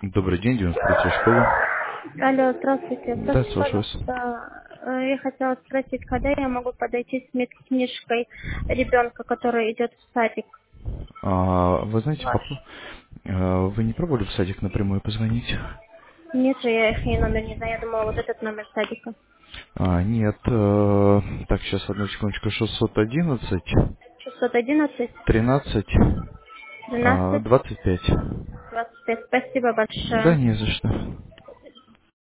Добрый день, 93-я школа. Алло, здравствуйте. Да, Скажите, слушаю вас. пожалуйста, я хотела спросить, когда я могу подойти с медкнижкой ребенка, который идет в садик Вы знаете, ваш? вы не пробовали в садик напрямую позвонить? Нет же, я их номер не знаю, я думала, вот этот номер садика. Нет. Так, сейчас, одну секундочку. 611 611 13 12 25. 25. Спасибо Да, большое. не за что.